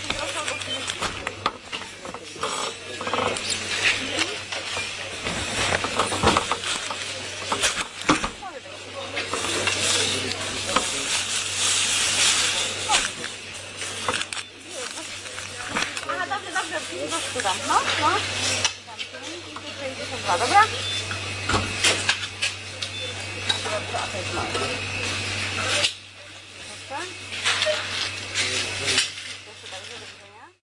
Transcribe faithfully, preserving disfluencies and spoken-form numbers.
Aha, dobrze, dobrze, tu dam, no, no. Dam pięć i tu sześćdziesiąt dwa, dobra? Dobrze, a to jest mało. Proszę.